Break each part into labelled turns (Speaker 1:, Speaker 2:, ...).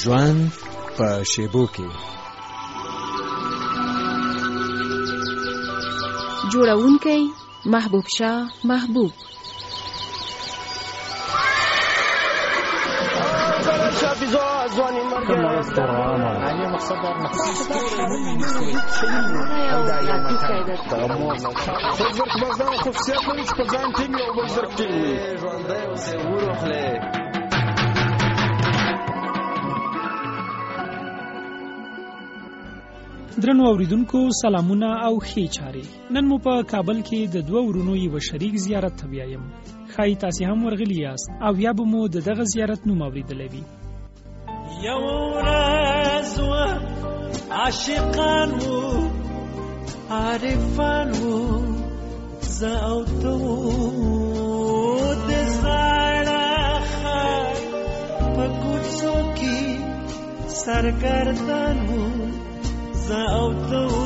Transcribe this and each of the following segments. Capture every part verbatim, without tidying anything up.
Speaker 1: ژوند په شیبو کې.
Speaker 2: جوړونکی محبوب شاه محبوب.
Speaker 3: درنو اوریدونکو سلامونه او ښې چارې. نن مو په کابل کې د دوه ورونو یو شریک زیارت ته بیایم. ښایي تاسې هم ورغلي یاست او یا به مو د دغه زیارت نوم اوریدلی وي.
Speaker 4: یو ورځ وه عاشقان وو عارفان وو زه او ته وو د زاړه ښار په کوڅو کې سرګردان وو زه او ته وو.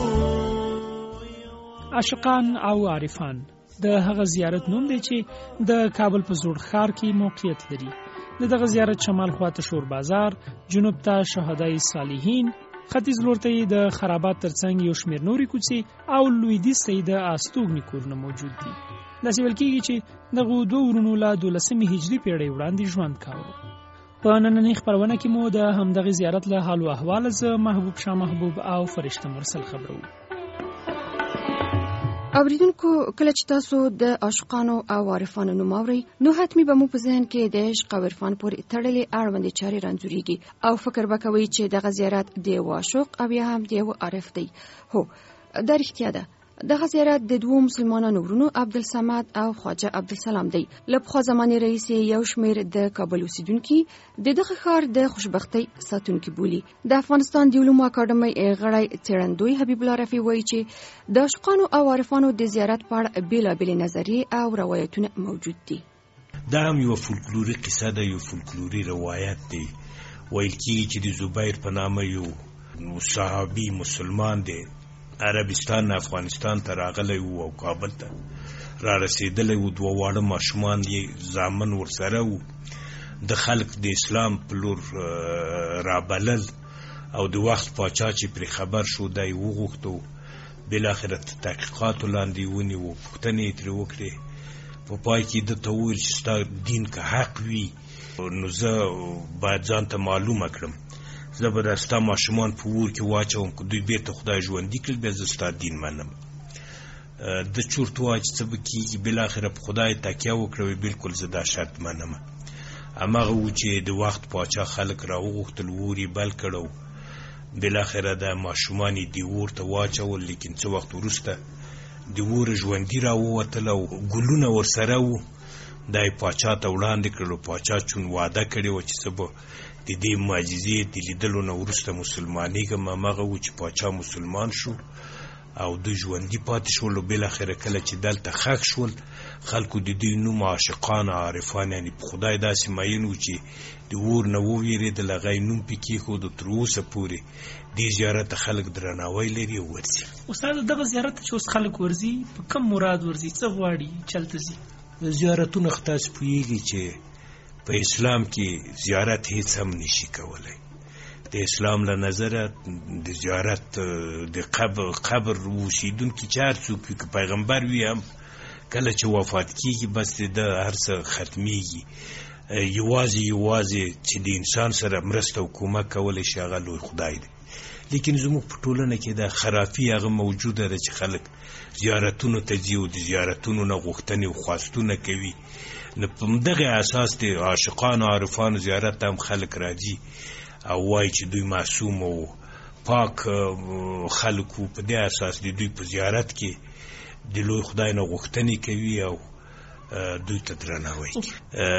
Speaker 3: عاشقان او عارفان د هغه زیارت نوم دی چې د کابل په زوړ ښار کې موقعیت لري. د دغه زیارت شمال خواته شور بازار، جنوب ته شهدای صالحین، ختیځ لور ته د خرابات ترڅنګ یو شمېر نورې کوڅې او لویدیځ ته د استوګنې کورونه موجود دي. داسې ویل کېږي چې دغو دوه ورونو له دولسمې هجري پېړۍ وړاندې ژوند کاوه. په نننۍ خپرونه کې مو د همدغه زیارت له حال او احواله زه محبوب شاه محبوب او فرشته مرسل خبرو.
Speaker 2: اوریدونکو، کله چې تاسو د عاشقانو او عارفانو نوم اورئ نو حتمي به مو په ذهن کې د عشق او عرفان پورې تړلې اړوندې چارې رانځورېږي او فکر به کوئ چې دغه زیارت د یو عاشق او یا هم د یو عارف دی. هو، دا رښتیا ده. دغه زیارت د دوو مسلمانانو ورونو عبدالصمد او خواجه عبدالسلام دی. له پخوا زمانې راهیسې یو شمېر د کابل اوسیدونکي د دغه ښار د خوشبختۍ ساتونکي بولي. د افغانستان د علومو اکاډمۍ غړی څېړندوی حبیب الله رفیع وایي چې د عاشقانو او عارفانو د زیارت په اړه بېلابېلې نظریې او روایتونه موجود دي.
Speaker 5: دا هم یو فولکلوري قصه ده، یو فولکلوري روایت دی. ویل کېږي چې د زبیر په نامه یو صحابي مسلمان دی، عربستان نه افغانستان ته راغلی وو او کابل ته را رسېدلی وو. دوه واړه ماشومان یې زامن ورسره وو. د خلق د اسلام په لور رابلل او د وخت پاچا چې پرې خبر شو دا یې وغوښتو. بالاخره تحقیقاتو لاندې ونیوو، پوښتنې یې ترې وکړې. په پای کې ده ته وویل چې ستا دین که حق وي نو زه باید ځان ته معلومه کړم. زه به دا ستا ماشومان په اور کې واچوم، که دوی بیرته خدای ژوندي کړل بیا زه ستا دین منم. د چورت وایي چې څه به کېږي. بالاخره په خدای تکیه وکړه، بلکل زه دا شرط منم. هماغه و چې د وخت پاچا خلک را وغوښتل، اور یې بل کړ او بالاخره دا ماشومان یې د اور ته واچول. لیکن څه وخت وروسته د اور ژوندي را ووتل او ګلونه ورسره وو. دا یې پاچا ته وړاندې کړل. پاچا چون وعده کړې وه چې څه به د دې معجزې د لیدلو نه وروسته مسلمانېږم. هماغه و چې پاچا مسلمان شو او دوی ژوندي پاتې شول. بالاخره کله چې دلته ښخ شول خلکو د دوی نوم عاشقان عارفان، یعنې په خدای داسې مین و چې د اور نه وویرېدل، هغه یې نوم پې کېښود. تر اوسه پورې دې زیارت ته خلک درناوی لري او ورځي.
Speaker 3: استاد، دغه زیارت ته چې اوس خلک ورځي په کوم مراد ورځي؟ څه غواړي چلته ځي؟
Speaker 5: زیارتونه خو تاسې پوهېږي چې په اسلام کې زیارت هیڅ هم نشي کولی. د اسلام له نظره د زیارت د قبر قبر اوسیدونکي چې هر څوک وي، که پیغمبر وي هم کله چې وفات کېږي بس د هر څه ختمیږي. یوازې یوازې چې د انسان سره مرسته او کومک کولی شي هغه لوی خدای دی. لیکن زموږ په ټولنه کې د خرافي هغه موجوده ده چې خلک زیارتونو ته ځي او د زیارتونو نه غوښتنې او خواستونه کوي. نو په دغه اساس د عاشقانو عارفانو زیارت ته هم خلک راځي او وایي چې دوی معصوم او پاک خلکو. په دې اساس د دوی په زیارت کې د لوی خدای نه غوښتنې کوي او دوی ته درناوی کوي.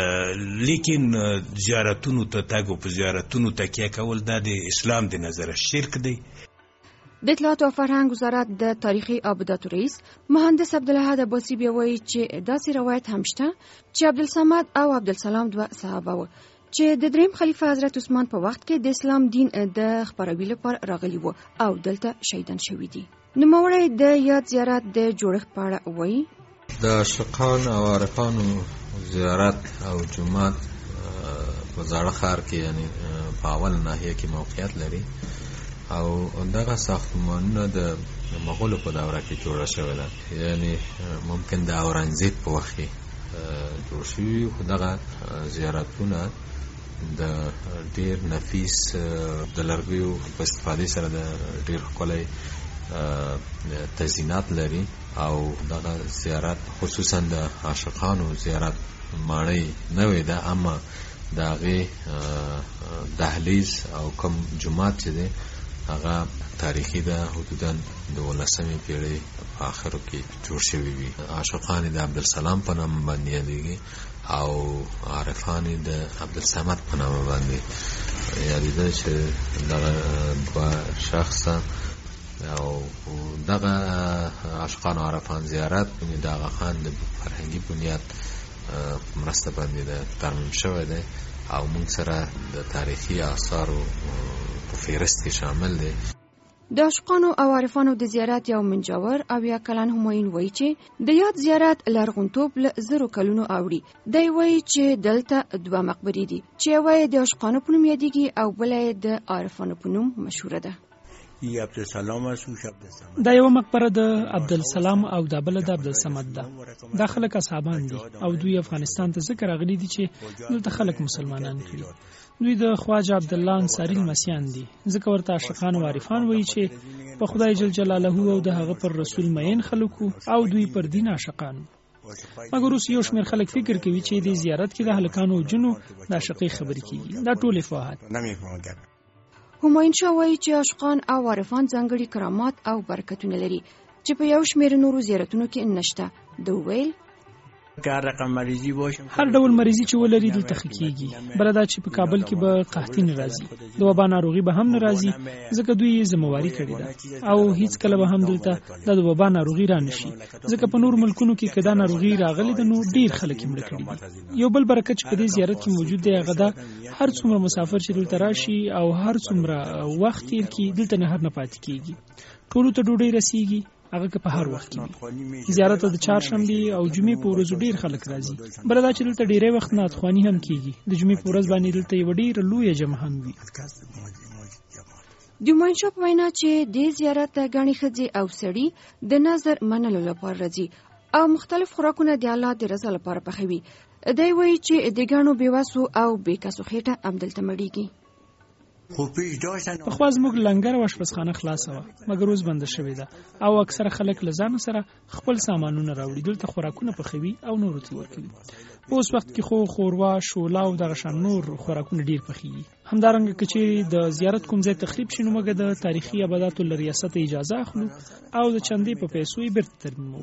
Speaker 5: لیکن زیارتونو ته تګ او په زیارتونو تکیه کول دا د اسلام د نظره شرک دی.
Speaker 2: د اطلاعات او فرهنګ وزارت د تاریخي ابداتو رئیس مهندس عبدالاحد عباسي بیا وایي چې داسې روایت هم شته چې عبدالصمد او عبدالسلام دوه صحابه وو چې د دریم خلیفه حضرت عثمان په وخت کې د اسلام دین د خپروي لپاره راغلي وو او دلته شهیدان شوي دي. نوموړی د یاد زیارت د جوړښت په اړه وایي:
Speaker 6: د عاشقان او عارفانو زیارت او جومات په زاړه ښار کې یعنی په اول ناحیه کې موقعیت لري او دغه ساختمانونه د مغولو په دوره کې جوړه شوې ده، یعنی ممکن د اورنګزیب په وخت کې جوړ شوي، خو دغه زیارتونه د ډیر نفیس د لرګیو په استفادې سره د ډیر ښکلی تزیینات لري او دغه زیارت خصوصا د عاشقانو زیارت ماڼۍ نوې ده، اما د هغې دهلیز او کوم جومات چې دی هغه تاریخي ده، حدودا د ولسمې پیړۍ په آخرو کې جوړ شوي وي. عاشقان د عبدالسلام په نامه باندې یادېږي او عارفان د عبدالصمد په نامه باندې یادېده چې دغه دوه شخصه او دغه عاشقان او عارفان زیارت د آغا خان د فرهنګي بنیاد مرسته باندې د ترمیم شوی دی او موږ سره د تاریخي آثارو په فهرست کې شامل دی.
Speaker 2: د عاشقانو او عارفانو د زیارت یو منجور او یا کلن همایون وایي چې د یاد زیارت لرغونتوب له زرو کلونو اوړي. دی وایي چې دلته دوه مقبرې دي چې یوه یې د عاشقانو په نوم یادېږي او بله یې د عارفانو په نوم مشهوره ده.
Speaker 3: دا یو مقبره د عبدالسلام او دا بله د عبدالصمد ده. دا خلک اصحابان دي او دوی افغانستان ته ځکه راغلي دي چې دلته خلک مسلمانان کړي. دوی د خواجه عبدالله انصاري لمسیان دي، ځکه ورته عاشقان او عارفان وایي چې په خدای جل جلاله او د هغه پر رسول مین خلکو او دوی پر دین عاشقان. مګر اوس یو شمېر خلک فکر کوي چې د زیارت کې د هلکانو او جنو د عاشقۍ خبرې کېږي. دا ټول افواهات.
Speaker 2: همایون شاه وایي چې عاشقان او عارفان ځانګړي کرامات او برکتونه لري چې په یو شمېر نورو زیارتونو کې نشته. د ویل
Speaker 3: هر ډول مریضي چې ولري دلته ښه کېږي. بله دا چې په کابل کې به قحطي نه راځي، د وبا ناروغي به هم نه راځي، ځکه دوی یې ذمهواري کړې ده او هیڅ کله به هم دلته د وبا ناروغي را نشي، ځکه په نور ملکونو کې که دا ناروغي راغلې ده نو ډېر خلک یې مړه کړي دي. یو بل برکت چې په دې زیارت کې موجود دی هغه ده هر څومره مسافر چې دلته راشي او هر څومره وخت تېر کړي دلته نهر نه پاتې کېږي، ټولو ته ډوډۍ رسیږي، هغه که په هر وخت کې وي. زیارت د چهارشنبې او جمعې په ورځو ډېر خلک راځي. بله دا چې دلته ډېری وخت نعتخواني هم کېږي. د جمعې په ورځ باندې دلته یوه ډېره لویه جمع هم وي.
Speaker 2: د همایون شاه په وینا چې دې زیارت ته ګڼې ښځې او سړي د نظر منلو لپاره راځي او مختلف خوراکونه د الله د رضا لپاره پخوي. دی وایي چې د ګڼو بېوسو او بېکسو خېټه همدلته مړېږي.
Speaker 3: پخوا زموږ لنګر او اشپزخانه خلاصه وه، مګر اوس بنده شوې ده او اکثره خلک له ځانه سره خپل سامانونه راوړي، دلته خوراکونه پخوي او نورو ته ورکوي. په اوس وخت کې خو خوروا، شوله او دغه شان نور خوراکونه ډېر پخېږي. همدارنګه که چیرې د زیارت کوم ځای تخریب شي نو موږ د تاریخي ابداتو له ریاست اجازه اخلو او د چندې په پیسو یې بېرته ترمیموو.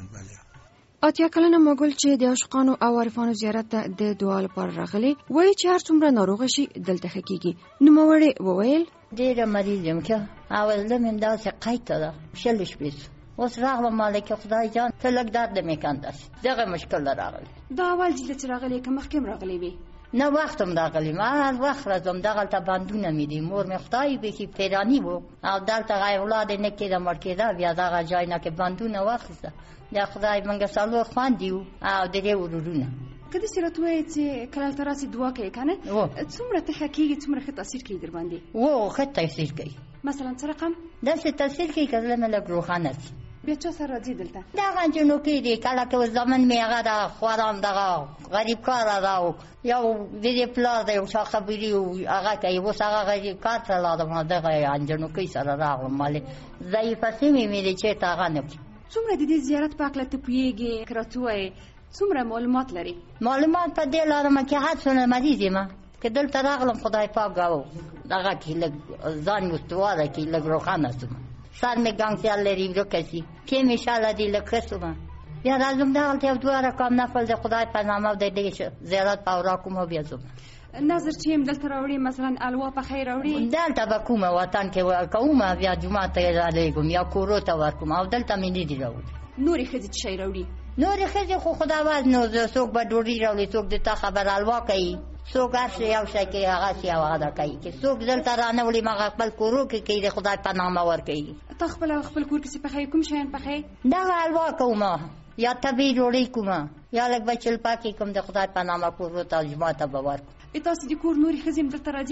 Speaker 2: اتیا کلنه مغول چې د عاشقانو او عارفانو زیارت ته د دعا لپاره راغلي وایي چې هر څومره ناروغه شي دلته ښه کېږي. نوموړې وویل
Speaker 7: ډېره مریض یم که اول زه مې داسې قیته ده شل شپې سو، اوس راغلم مالک خدای جان ته لږ درد مې کنداسې دغه مشکل راغلی.
Speaker 2: دا اول ځله چې راغلی که مخکې هم راغلی وي؟
Speaker 7: نه وخت هم راغلیم، هر وخت راځم. دغلته بندونه مې دي، مور مې خدای بیخي پیراني و او دلته اولاد نه کېده مړ کېده، بیا دغه ځای نه کې بندونه واخیسته. د خدای منګه څلور خویندې وو او درې ورورونه.
Speaker 2: که داسې راته ووایې چې کله هلته راسې دعا کوې که نه څومره ته ښه کېږي، څومره ښه تاثیر کوي در باندې؟
Speaker 7: و ښه تاثیر کوي.
Speaker 2: مثلا څه رقم؟
Speaker 7: داسې تاثیر کوي که زړه مې لږ روښانه شي.
Speaker 2: بیا چا سره راځي دلته؟
Speaker 7: دغه جنوکۍ دی، کله که زمن مې هغه ده خورام دغه غریب کاره ده او یو د دې پلار دی یو چا خبرې هغه کوي، اوس هغه غریب کار ته لاړم دغه جنوکۍ سره راغلم. مالې ضعیفه سیمې مې دی چېرته هغه نه کړي.
Speaker 2: څومره د دې زیارت په هکله ته پوهېږې که راته ووایې څومره معلومات لري؟
Speaker 7: معلومات په دې لرم چې هر څونه مریض یم که دلته راغلم خدای پاک او دغه کې لږ ځان مې استواره کړي، لږ روښانه شوم. سر مې ګنګسیال لري ورکه شي، پښې مې شاله دي لږ ښه شوم. بیا راځم دغلته یو دوه رقم نفل د خدای په نامه د دې زیارت په اورا کوم او بیا ځم.
Speaker 2: نظر چې یم دلته راوړي مثلا الوا پخی راوړي
Speaker 7: دلته به کومه وطن کې کومه بیا جومات ته یې رالیږم یا کورو ته ورکوم او دلته مې نه دي راوړي.
Speaker 2: نورې ښځې څه شی راوړي؟
Speaker 7: نورې ښځې خو خداوند نو څوک به ډوډۍ راوړي، څوک د تا خبر الوا کوي، څوک هر شی یو شی کوي هغه شی او هغه کوي، چې څوک دلته رانه وړي هغه خپل کورو کې کوي د خدای په نامه ورکوي.
Speaker 2: ته خپل خپل کور کې څه پخوې؟ کوم شیان پخوې؟
Speaker 7: دغه الوا کومه یا طبیعي ډوډۍ کومه یا لږ بچل پاکې کوم د خدای په نامه کورو ته جومات ته به ورکوم.
Speaker 2: تاسو د کور نورې ښځې هم دلته راځي؟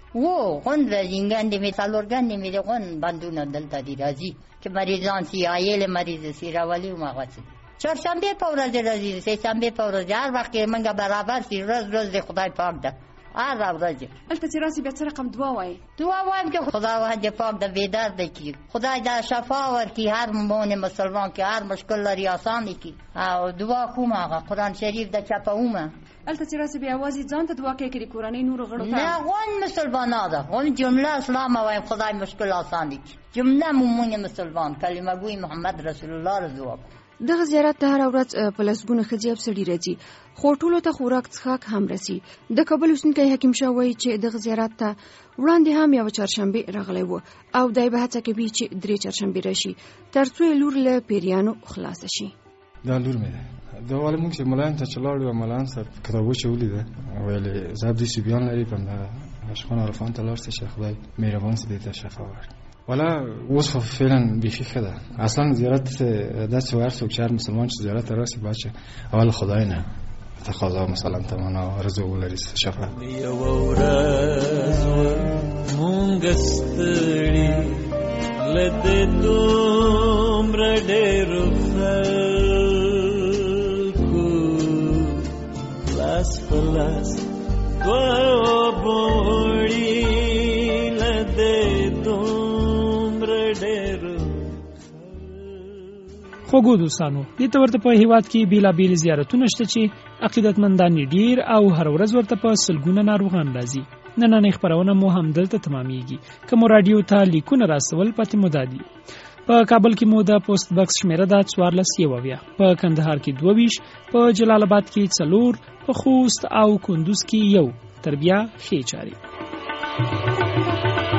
Speaker 7: و غون راځي ګاندې می څلور ګاندې می د غون بندونه دلته دي راځي چې مریضان سي عایل مریض سي راولي ما غوښتي چهارشنبه په ورځ راځي سه شنبه په ورځ هر وخت منګه برابر سي ورځ ورځ د خدای پاک ده هر ورځ
Speaker 2: البته چې راسي بیا څه رقم دعا وایي
Speaker 7: دعا وایم چې خدای وحده پاک د بیدار دی کی خدای دا شفا ورکړي هر مؤمن مسلمان کې هر مشکل لري آسان کی او دعا کوم هغه قرآن شریف د چاپومه
Speaker 2: البته چې راسي بیا आवाज ځان ته دعا کوي کړي کورنۍ نور غړو ته
Speaker 7: نه غون مسلمانانه ده غون جمله اسلام وایم خدای مشکل آسان کی جمله مؤمن مسلمان کلمه ګوي محمد رسول الله رضوا
Speaker 2: دغه زیارت ته هر ورځ په لسګونه ښځې او سړي راځي خو ټولو ته خوراک څښاک هم رسي د کابل اوسېدونکی حکیم شاه وایي چې دغه زیارت ته وړاندې هم یوه چهارشنبې راغلی و او دی به هڅه کوي چې درې چهارشنبې راشي تر څو یې لور له پیریانو خلاصه شي
Speaker 8: دا لور مې ده دا ولې موږ چې ملایان ته چې لاړو ملایان صاحب کتابو چې ولیده ویلې زه دې سیبیان لري په همدغه عاشقان عرفان ته لاړ شي چې خدای مهربان سي دې ته شفا ورکړي ولا وصفه فعلا بیخی خدا اصلا زیارت دست و هر چهار مسلمان چې زیارت راسي باشه اول خدای نه تقاضا مثلا تمنا رضا ولري شفا
Speaker 4: یو ورځ مونږ ستړي لته دومره ډېر خلکو لاس په لاس دوه بوړي لته
Speaker 3: خوږو دوستانو دې ته ورته په هیواد کې بیلابیل زیارتونه شته چې عقیدتمندان ډیر او هر ورځ ورته په سلګونه ناروغان راځي نننۍ خبرونه مو هم دلته تمامېږي کوم رادیو ته لیکونه راسول پاتې مو دادي په کابل کې مو د پوسټ باکس شمیره د څوارلس یوویا په کندهار کې دوه ویشت په جلال آباد کې څلور په خوست او کندوز کې یو تر بیا ښې چارې